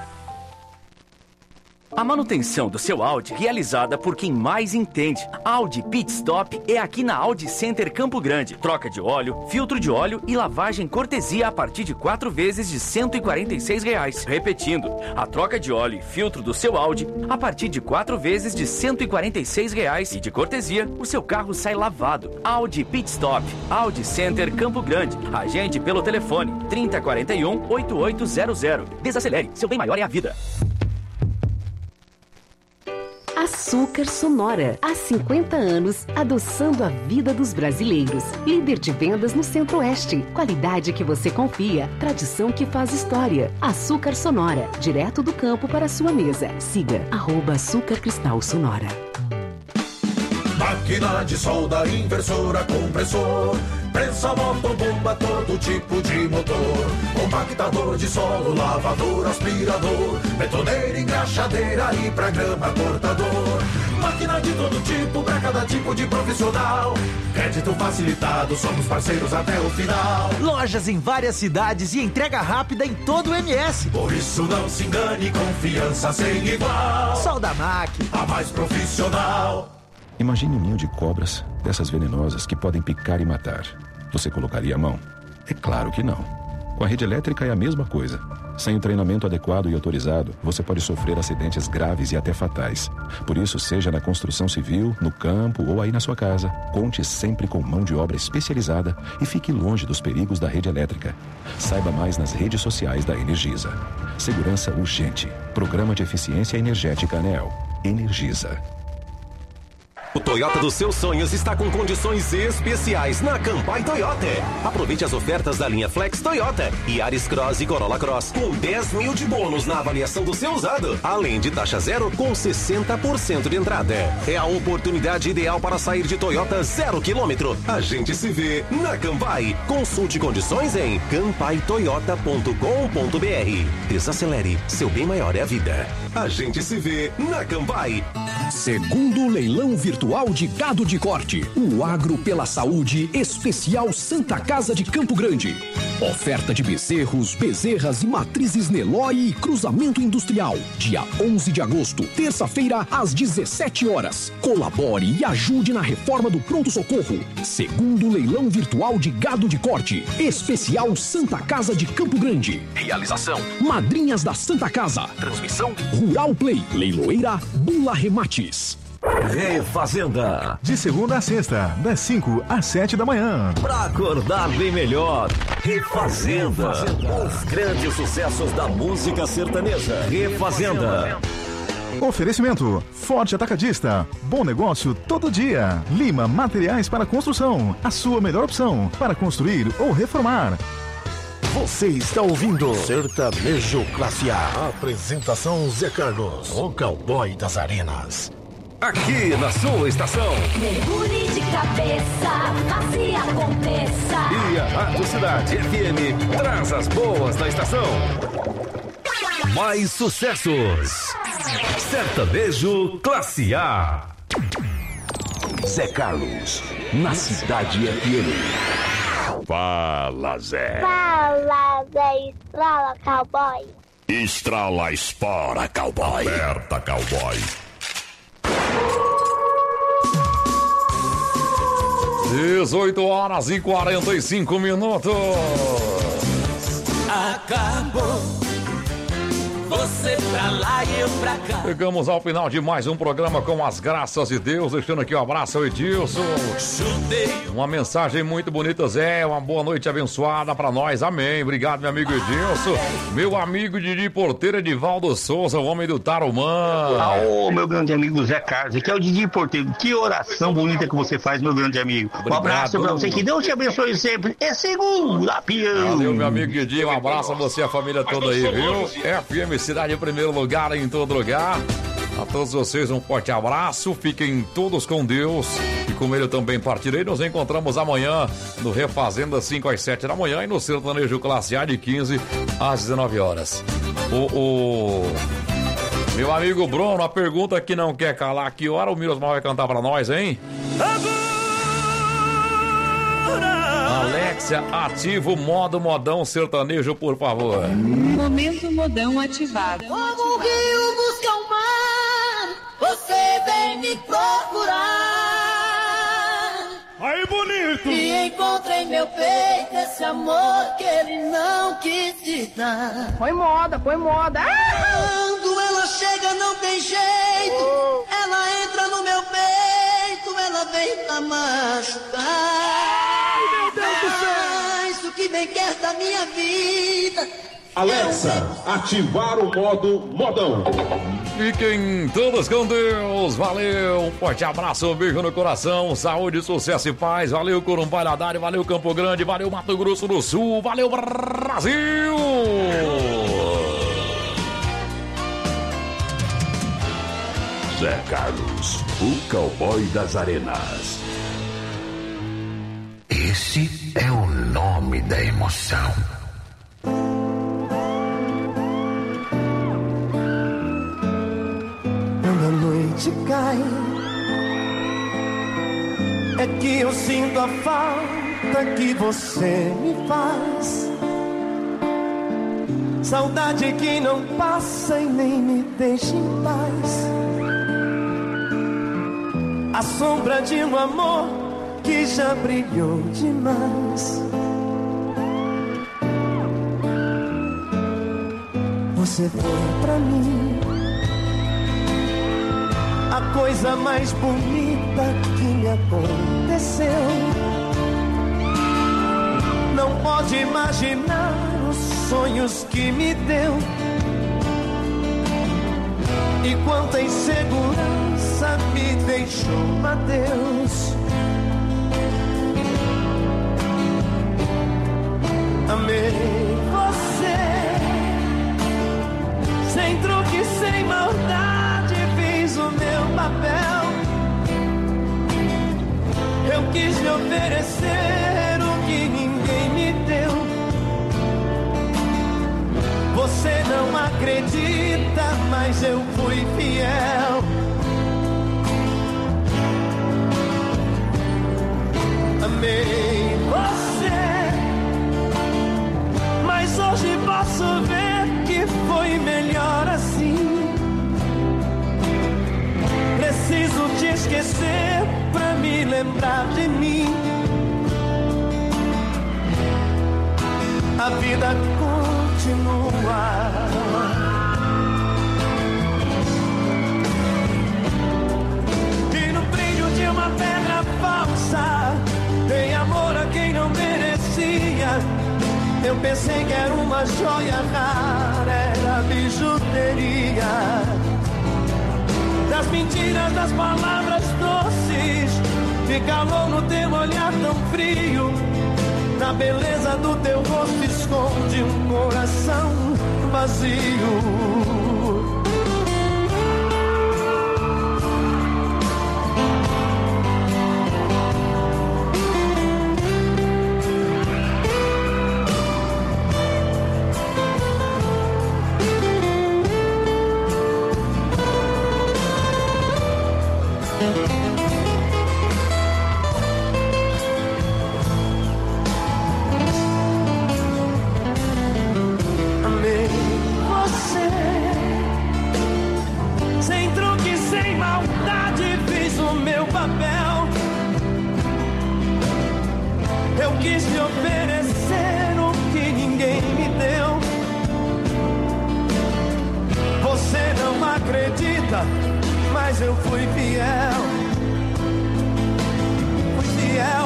S23: A manutenção do seu Audi realizada por quem mais entende. Audi Pit Stop é aqui na Audi Center Campo Grande. Troca de óleo, filtro de óleo e lavagem cortesia a partir de quatro vezes de cento e quarenta e seis reais. Repetindo, a troca de óleo e filtro do seu Audi a partir de quatro vezes de cento e quarenta e seis reais. E de cortesia, o seu carro sai lavado. Audi Pit Stop, Audi Center Campo Grande. Agende pelo telefone trinta quarenta e um, oitenta e oito zero zero. Desacelere, seu bem maior é a vida.
S24: Açúcar Sonora. Há cinquenta anos, adoçando a vida dos brasileiros. Líder de vendas no Centro-Oeste. Qualidade que você confia. Tradição que faz história. Açúcar Sonora. Direto do campo para a sua mesa. Siga arroba Açúcar Cristal Sonora.
S4: Máquina de solda, inversora, compressor, prensa, motobomba, todo tipo de motor, compactador de solo, lavador, aspirador, betoneira, engraxadeira e pra grama cortador. Máquina de todo tipo, pra cada tipo de profissional. Crédito facilitado, somos parceiros até o final.
S25: Lojas em várias cidades e entrega rápida em todo o M S.
S4: Por isso não se engane, confiança sem igual.
S25: Soldamac,
S4: a mais profissional.
S26: Imagine um ninho de cobras, dessas venenosas que podem picar e matar. Você colocaria a mão? É claro que não. Com a rede elétrica é a mesma coisa. Sem o treinamento adequado e autorizado, você pode sofrer acidentes graves e até fatais. Por isso, seja na construção civil, no campo ou aí na sua casa, conte sempre com mão de obra especializada e fique longe dos perigos da rede elétrica. Saiba mais nas redes sociais da Energisa. Segurança urgente. Programa de Eficiência Energética ANEEL. Energisa.
S1: O Toyota dos seus sonhos está com condições especiais na Campai Toyota. Aproveite as ofertas da linha Flex Toyota e Yaris Cross e Corolla Cross com dez mil de bônus na avaliação do seu usado, além de taxa zero com sessenta por cento de entrada. É a oportunidade ideal para sair de Toyota zero quilômetro. A gente se vê na Campai. Consulte condições em campai toyota ponto com ponto br. Desacelere, seu bem maior é a vida. A gente se vê na Campai.
S6: Segundo leilão virtual de gado de corte, o Agro pela Saúde Especial Santa Casa de Campo Grande. Oferta de bezerros, bezerras e matrizes Nelore e cruzamento industrial. Dia onze de agosto, terça-feira, às dezessete horas. Colabore e ajude na reforma do pronto-socorro. Segundo leilão virtual de gado de corte, Especial Santa Casa de Campo Grande. Realização: Madrinhas da Santa Casa. Transmissão: Rural Play. Leiloeira Bula Remates.
S14: Refazenda.
S15: De segunda a sexta, das cinco às sete da manhã.
S14: Pra acordar bem melhor. Refazenda. Refazenda. Os grandes sucessos da música sertaneja. Refazenda.
S15: Oferecimento: Forte Atacadista. Bom negócio todo dia. Lima Materiais para Construção. A sua melhor opção para construir ou reformar.
S9: Você está ouvindo Sertanejo Classe A. Apresentação: Zé Carlos, o cowboy das arenas.
S10: Aqui na sua estação.
S8: Mergulhe de cabeça, assim aconteça.
S10: E a Rádio Cidade F M traz as boas da estação. Mais sucessos. Sertanejo Classe A.
S6: Zé Carlos, na Cidade F M.
S10: Fala, Zé.
S11: Fala, Zé, estrala, cowboy.
S10: Estrala, espora, cowboy. Aperta, cowboy.
S12: dezoito horas e quarenta e cinco minutos.
S21: Acabou. Você pra lá e eu pra cá.
S12: Chegamos ao final de mais um programa com as graças de Deus. Deixando aqui um abraço ao Edilson. Uma mensagem muito bonita, Zé. Uma boa noite abençoada pra nós. Amém. Obrigado, meu amigo Edilson. Meu amigo Didi Porteiro, Edivaldo Souza, o homem do Tarumã.
S16: Ah, ô, meu grande amigo Zé Carlos. Aqui é o Didi Porteiro. Que oração bonita que você faz, meu grande amigo.
S12: Obrigado.
S16: Um abraço pra você. Que Deus te abençoe sempre. É segunda, pião.
S12: Valeu, meu amigo Didi. Um abraço a você e a família toda aí, viu? F M Cidade em primeiro lugar, em todo lugar. A todos vocês um forte abraço. Fiquem todos com Deus e com ele eu também partirei. Nos encontramos amanhã no Refazenda, cinco às sete da manhã, e no Sertanejo Classe A de quinze às dezenove horas. O, o meu amigo Bruno, a pergunta que não quer calar: que hora o Mirosmar vai cantar pra nós, hein? Alexia, ativa o modo modão sertanejo, por favor.
S20: Momento modão ativado.
S21: Como o rio busca o mar, você vem me procurar.
S22: Aí, bonito!
S21: E encontra em meu peito esse amor que ele não quis te dar.
S20: Põe moda, põe moda.
S21: Quando ela chega não tem jeito, oh. Ela entra no meu peito, ela vem pra machucar. Mas o que bem quer da minha vida.
S27: Alexa, ativar o modo modão.
S12: Fiquem todos com Deus. Valeu, um forte abraço, um beijo no coração. Saúde, sucesso e paz. Valeu, Corumbá Ladari, valeu, Campo Grande, valeu, Mato Grosso do Sul, valeu, Brasil.
S10: Zé Carlos, o cowboy das arenas.
S28: Esse é o nome da emoção.
S21: Quando a noite cai, é que eu sinto a falta que você me faz. Saudade que não passa e nem me deixa em paz. A sombra de um amor que já brilhou demais. Você foi pra mim a coisa mais bonita que me aconteceu. Não pode imaginar os sonhos que me deu.
S2: E quanta insegurança me deixou, adeus. Amei você, sem truque, sem maldade, fiz o meu papel. Eu quis lhe oferecer o que ninguém me deu. Você não acredita, mas eu fui fiel. Amei você, mas hoje posso ver que foi melhor assim. Preciso te esquecer pra me lembrar de mim. A vida continua. E no brilho de uma pedra falsa dei amor a quem não merecia. Eu pensei que era uma joia rara, era bijuteria. Das mentiras, das palavras doces, de calor no teu olhar tão frio. Na beleza do teu rosto esconde um coração vazio. Eu quis lhe oferecer o que ninguém me deu. Você não acredita, mas eu fui fiel. Fui fiel.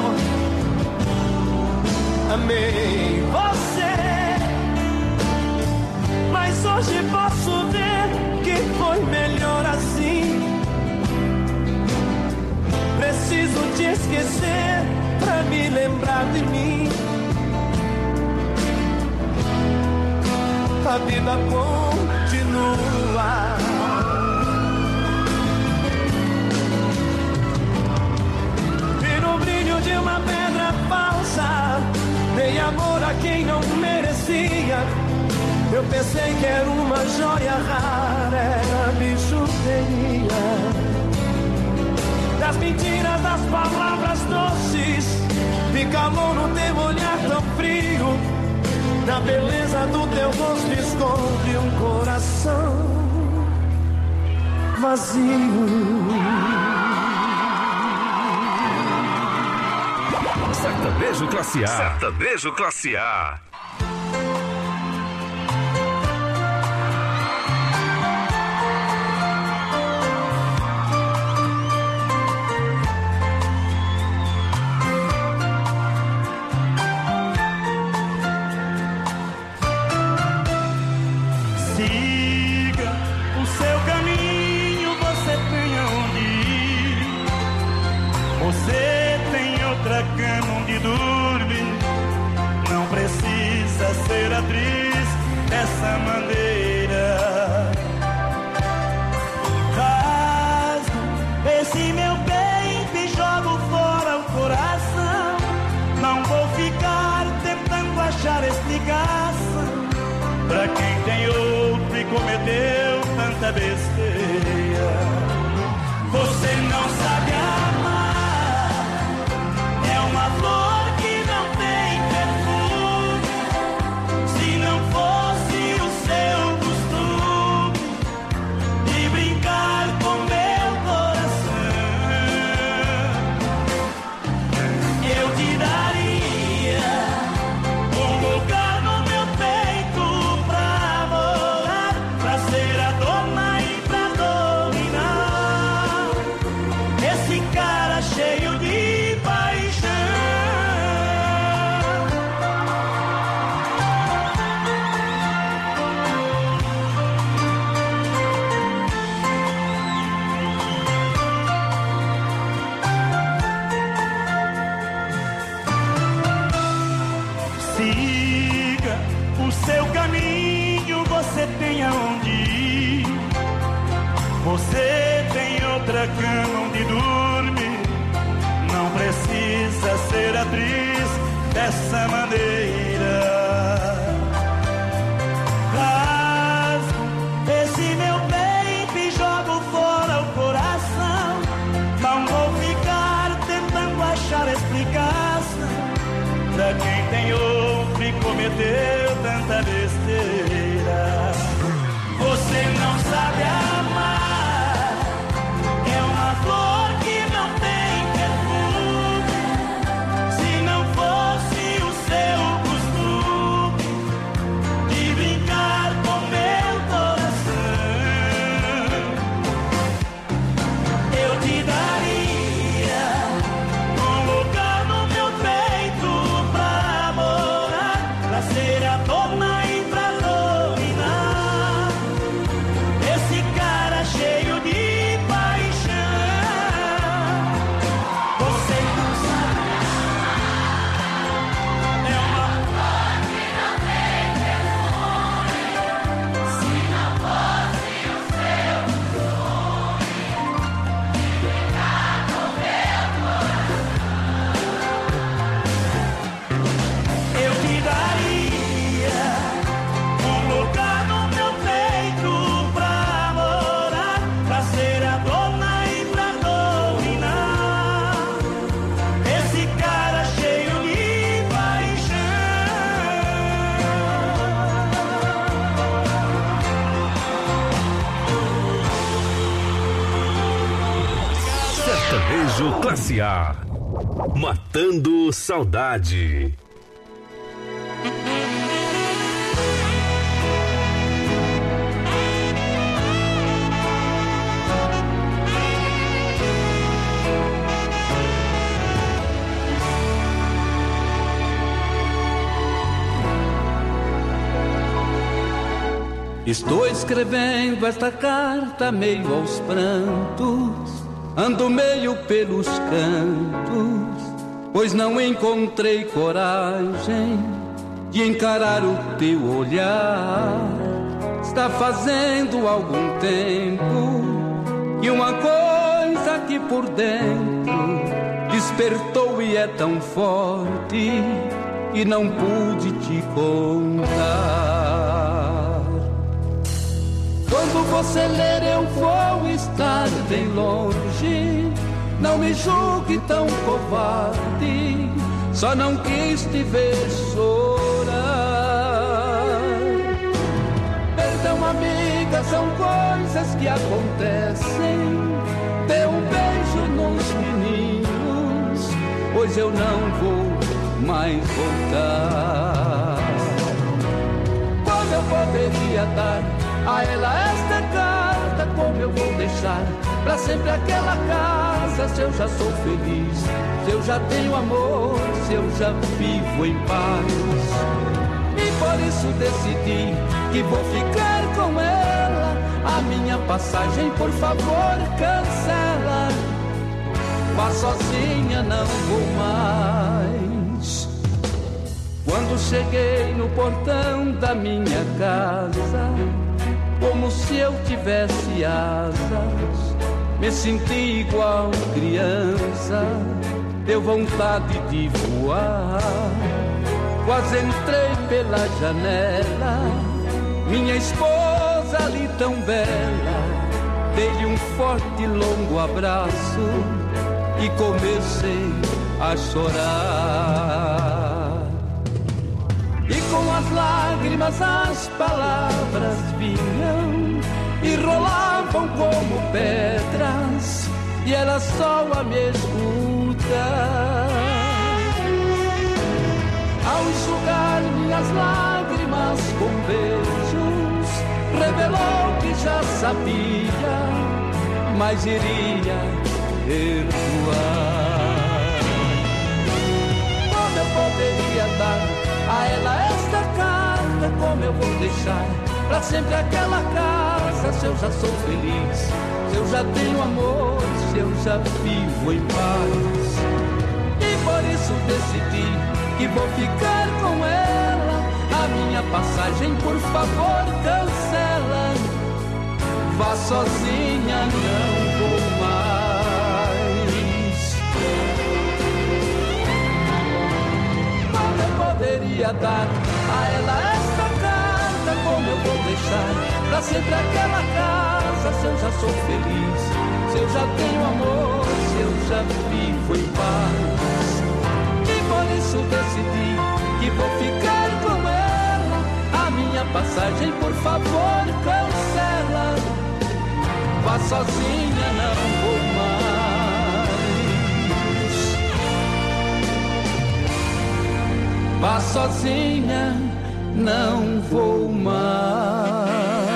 S2: Amei você, mas hoje posso ver que foi melhor assim. Preciso te esquecer pra me lembrar de mim. A vida continua. E no brilho de uma pedra falsa dei amor a quem não merecia. Eu pensei que era uma joia rara, era bijuteria. Das mentiras, das palavras doces, de calor no teu olhar tão frio. Na beleza do teu rosto esconde um coração vazio.
S10: Sertanejo Classe A. Sertanejo Classe A.
S3: Você tem outra cama onde dormir. Não precisa ser atriz dessa maneira. Rasgo esse meu peito e jogo fora o coração. Não vou ficar tentando achar explicação pra quem tem outro e cometeu tanta besteira. Você não sabe amar. É uma flor que não tem perfume. Se não fosse o seu costume de brincar com meu coração, eu te daria um lugar no meu peito pra morar, pra ser a dona e pra o seu caminho, você tem aonde ir. Você tem outra cama onde dormir. Não precisa ser atriz dessa maneira. Rasgo esse meu peito e jogo fora o coração. Não vou ficar tentando achar explicação pra quem tem outro e cometeu tanta besteira. Você não sabe amar, é uma flor que não tem perfume. Se não fosse o seu costume de brincar com meu coração, eu te daria um lugar no meu peito pra morar, pra ser a dona e pra dominar esse cara cheio de paixão. Você não sabe, é uma flor que não tem perfume. Se não fosse o seu costume de brincar com meu coração, eu te daria um lugar no meu peito pra morar, pra ser a dona e pra dominar esse cara cheio de
S10: Sertanejo Classe A. Matando saudade.
S2: Estou escrevendo esta carta meio aos prantos, ando meio pelos cantos, pois não encontrei coragem de encarar o teu olhar. Está fazendo algum tempo que uma coisa aqui por dentro despertou e é tão forte que não pude te contar. Quando você ler eu vou estar bem longe, não me julgue tão covarde, só não quis te ver chorar. Perdão amiga, são coisas que acontecem, dê um beijo nos meninos, pois eu não vou mais voltar. Como eu poderia dar a ela esta carta, como eu vou deixar pra sempre aquela casa, se eu já sou feliz, se eu já tenho amor, se eu já vivo em paz. E por isso decidi que vou ficar com ela, a minha passagem por favor cancela, mas sozinha não vou mais. Quando cheguei no portão da minha casa, como se eu tivesse asas, me senti igual criança, deu vontade de voar. Quase entrei pela janela, minha esposa ali tão bela, dei-lhe um forte e longo abraço e comecei a chorar. E com as lágrimas as palavras vinham e rolavam como pedras, e ela só a me escutar. Ao enxugar minhas lágrimas com beijos, revelou que já sabia, mas iria perdoar. Como eu poderia dar a ela esta carta, como eu vou deixar pra sempre aquela casa, se eu já sou feliz, se eu já tenho amor, se eu já vivo em paz. E por isso decidi que vou ficar com ela, a a minha passagem, por favor, cancela. Vá sozinha, não vou mais. Como eu poderia dar a ela esta carta? Como eu vou deixar pra sempre aquela casa? Se eu já sou feliz, se eu já tenho amor, se eu já vivo em paz. E por isso decidi que vou ficar com ela. A minha passagem, por favor, cancela. Vá sozinha, não vou mais. Vá sozinha, não vou mais.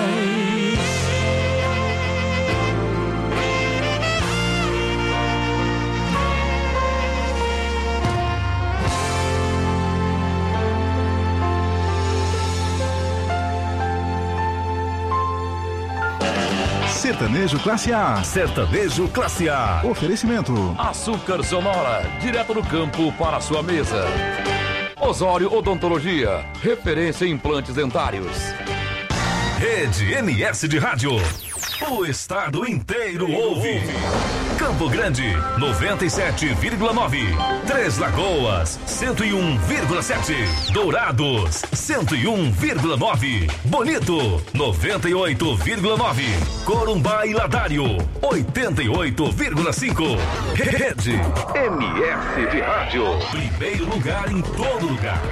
S15: Sertanejo Classe A.
S10: Sertanejo Classe A.
S15: Oferecimento.
S12: Açúcar Sonora, direto do campo para a sua mesa. Osório Odontologia, referência em implantes dentários.
S10: Rede M S de Rádio. O estado inteiro ouve. Campo Grande, noventa e sete vírgula nove. Três Lagoas, cento e um vírgula sete. Dourados, cento e um vírgula nove. Bonito, noventa e oito vírgula nove. Corumbá e Ladário, oitenta e oito vírgula cinco. Rede M S de Rádio. Primeiro lugar em todo lugar.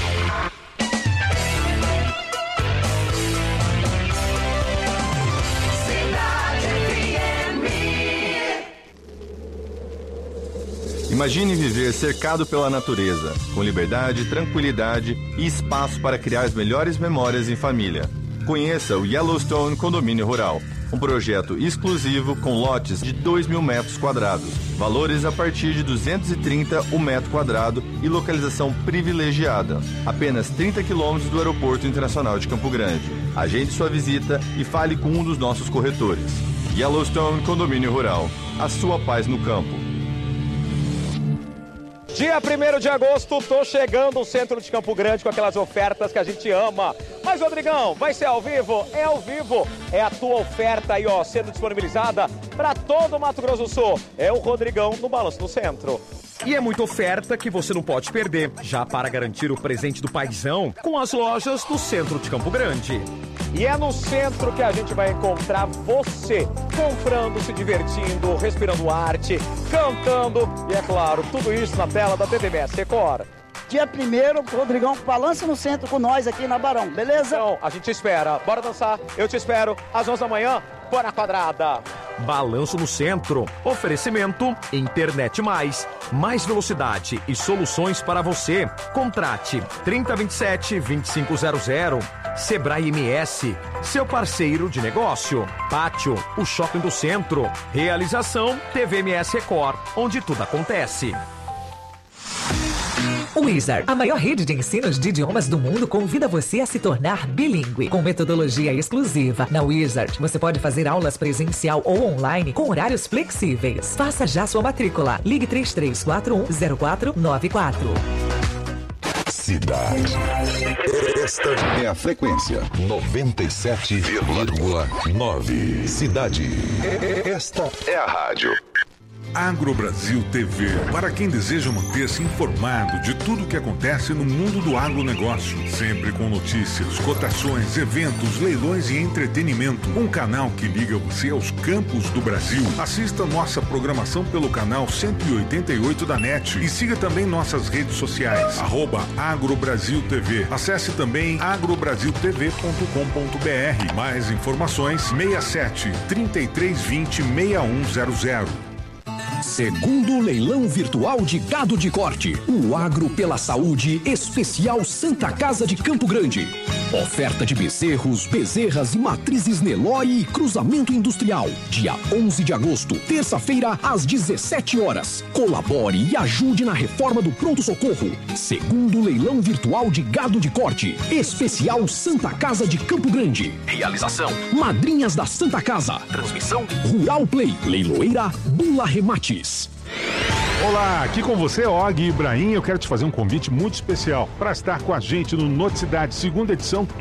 S5: Imagine viver cercado pela natureza, com liberdade, tranquilidade e espaço para criar as melhores memórias em família. Conheça o Yellowstone Condomínio Rural, um projeto exclusivo com lotes de dois mil metros quadrados, valores a partir de duzentos e trinta o metro quadrado e localização privilegiada, apenas trinta quilômetros do Aeroporto Internacional de Campo Grande. Agende sua visita e fale com um dos nossos corretores. Yellowstone Condomínio Rural, a sua paz no campo.
S7: Dia primeiro de agosto, tô chegando no centro de Campo Grande com aquelas ofertas que a gente ama. Mas, Rodrigão, vai ser ao vivo? É ao vivo. É a tua oferta aí, ó, sendo disponibilizada para todo o Mato Grosso do Sul. É o Rodrigão no Balanço do Centro.
S13: E é muita oferta que você não pode perder, já para garantir o presente do paizão com as lojas do centro de Campo Grande.
S7: E é no centro que a gente vai encontrar você comprando, se divertindo, respirando arte, cantando e, é claro, tudo isso na tela da T V M S Record.
S17: Dia primeiro, Rodrigão, balança no centro com nós aqui na Barão, beleza?
S7: Então, a gente te espera. Bora dançar, eu te espero às onze da manhã, bora quadrada.
S13: Balanço no Centro. Oferecimento Internet Mais. Mais velocidade e soluções para você. Contrate trinta vinte e sete, vinte e cinco zero zero. Sebrae M S. Seu parceiro de negócio. Pátio, o shopping do centro. Realização T V M S Record, onde tudo acontece.
S18: Wizard, a maior rede de ensinos de idiomas do mundo, convida você a se tornar bilíngue. Com metodologia exclusiva, na Wizard, você pode fazer aulas presencial ou online com horários flexíveis. Faça já sua matrícula. Ligue três três quatro um zero quatro nove quatro.
S19: Cidade. Esta é a frequência noventa e sete vírgula nove. Cidade. Esta é a rádio.
S22: Agrobrasil T V, para quem deseja manter-se informado de tudo o que acontece no mundo do agronegócio, sempre com notícias, cotações, eventos, leilões e entretenimento. Um canal que liga você aos campos do Brasil. Assista nossa programação pelo canal cento e oitenta e oito da NET e siga também nossas redes sociais, arroba Agrobrasil T V. Acesse também agrobrasil t v ponto com ponto b r. Mais informações, seis sete, trinta e três vinte, seis um zero zero.
S6: Segundo leilão virtual de gado de corte, o Agro pela Saúde Especial Santa Casa de Campo Grande. Oferta de bezerros, bezerras e matrizes Nelore e cruzamento industrial. Dia onze de agosto, terça-feira, às dezessete horas. Colabore e ajude na reforma do pronto-socorro. Segundo leilão virtual de gado de corte, Especial Santa Casa de Campo Grande. Realização: Madrinhas da Santa Casa. Transmissão: Rural Play. Leiloeira Bula Remates.
S22: Olá, aqui com você, Og Ibrahim. Eu quero te fazer um convite muito especial para estar com a gente no Noticidade, segunda edição.